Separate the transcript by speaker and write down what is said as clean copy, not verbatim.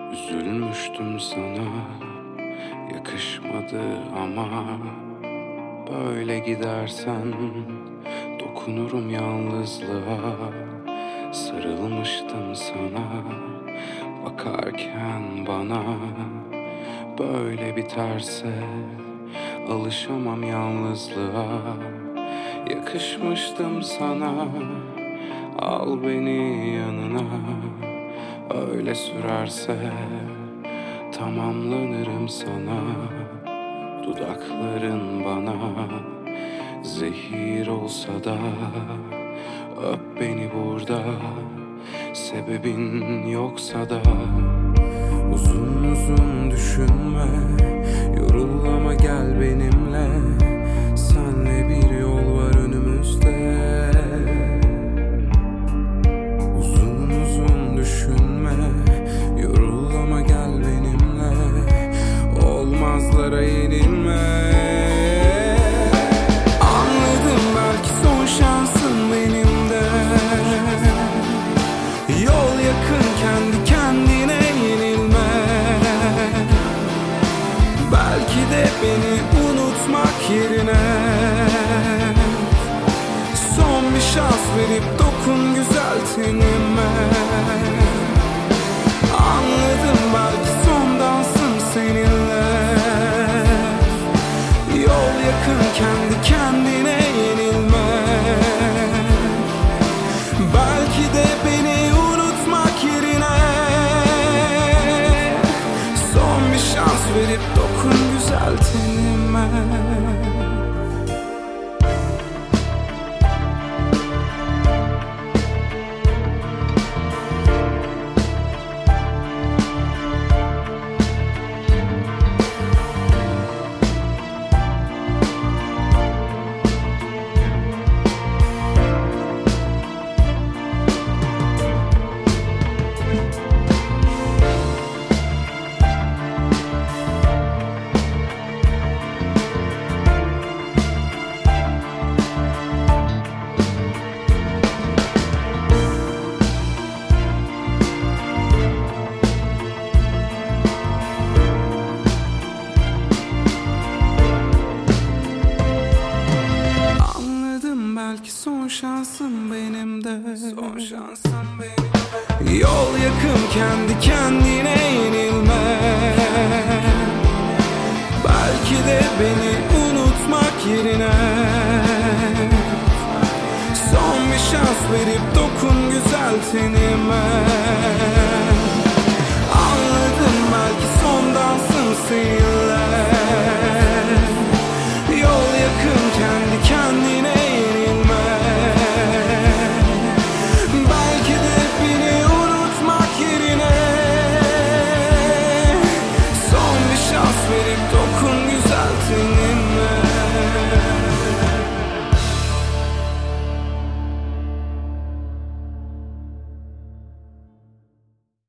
Speaker 1: Üzülmüştüm sana, yakışmadı ama böyle gidersen dokunurum yalnızlığa. Sarılmıştım sana, bakarken bana böyle biterse alışamam yalnızlığa. Yakışmıştım sana, al beni yanına. Öyle sürerse tamamlanırım sana. Dudakların bana zehir olsa da öp beni burada, sebebin yoksa da. Uzun uzun düşünme, yorul ama gel benimle. Senle bir yol var önümüzde. Uzun uzun düşünme, yorul ama gel benimle. Olmazlara yenilme. Anladım, belki son şansın benim de. Yol yakın, kendi kendine yenilme. Belki de beni unutmak yerine son bir şans verip dokun güzel tenime. Anladım, belki son dansım seninle. Yol yakın, kendi kendine yenilme. Belki de beni unutmak yerine son bir şans verip dokun güzel tenime. Belki son şansım benim de. Son şansım benim. Yol yakın, kendi kendine yenilme. Belki de beni unutmak yerine son bir şans verip dokun güzel tenime.